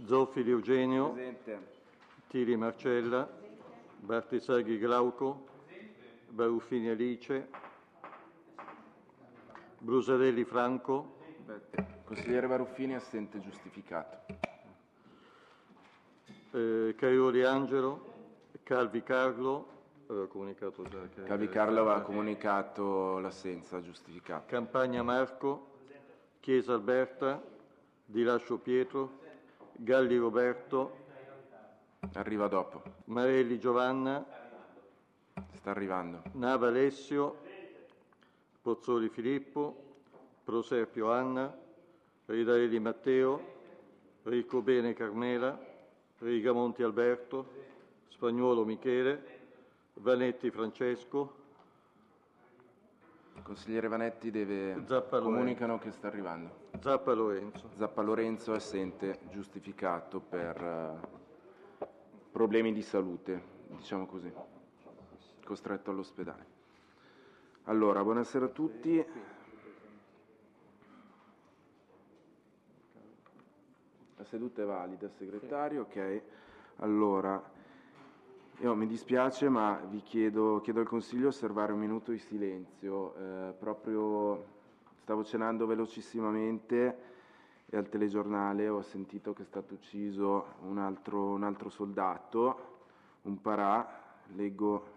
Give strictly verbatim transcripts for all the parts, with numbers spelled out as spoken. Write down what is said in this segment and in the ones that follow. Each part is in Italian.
Zoffili Eugenio. Presente. Tiri Marcella. Bartesaghi Glauco. Baruffini Alice. Brusadelli Franco. Consigliere Baruffini, assente, giustificato. Eh, Caioli Angelo. Calvi Carlo. Aveva comunicato già che Calvi Carlo aveva comunicato l'assenza, giustificato. Campagna Marco. Chiesa Alberta. Di Lascio Pietro. Galli Roberto. Arriva dopo. Marelli Giovanna. Sta arrivando. Nava Alessio. Pozzoli Filippo. Proserpio Anna. Ridarelli Matteo. Riccobene Carmela. Rigamonti Alberto. Spagnuolo Michele. Vanetti Francesco. Consigliere Vanetti deve... Zappa comunicano Lorenzo. che sta arrivando. Zappa Lorenzo. Zappa Lorenzo è assente, giustificato per uh, problemi di salute, diciamo così, costretto all'ospedale. Allora, buonasera a tutti. La seduta è valida, segretario, ok. Allora, io mi dispiace, ma vi chiedo, chiedo al Consiglio di osservare un minuto di silenzio. Eh, proprio stavo cenando velocissimamente e al telegiornale ho sentito che è stato ucciso un altro, un altro soldato, un parà. Leggo,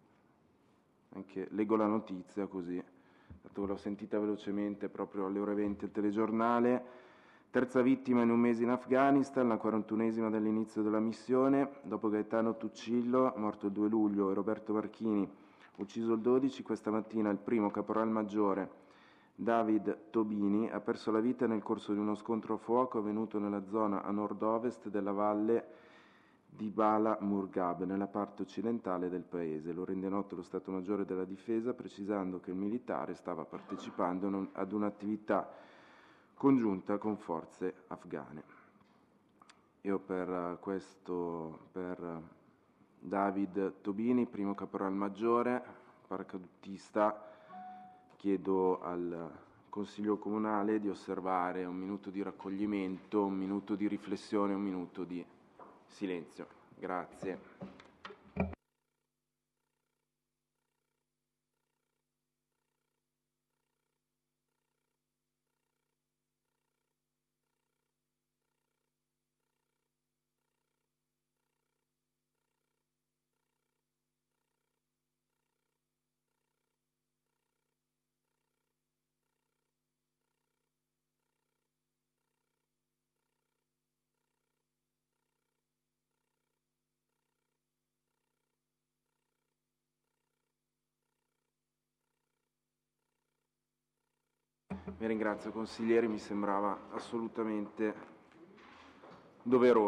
anche, leggo la notizia così, dato che l'ho sentita velocemente proprio alle ore venti al telegiornale. Terza vittima in un mese in Afghanistan, la quarantunesima dall'inizio della missione. Dopo Gaetano Tuccillo, morto il due luglio, e Roberto Marchini, ucciso il dodici, questa mattina il primo caporal maggiore David Tobini ha perso la vita nel corso di uno scontro a fuoco avvenuto nella zona a nord-ovest della valle di Bala Murghab, nella parte occidentale del paese. Lo rende noto lo Stato Maggiore della Difesa, precisando che il militare stava partecipando ad un'attività congiunta con forze afghane. Io per questo, per David Tobini, primo caporal maggiore, paracadutista, chiedo al Consiglio Comunale di osservare un minuto di raccoglimento, un minuto di riflessione, un minuto di silenzio. Grazie. Vi ringrazio consiglieri, mi sembrava assolutamente doveroso.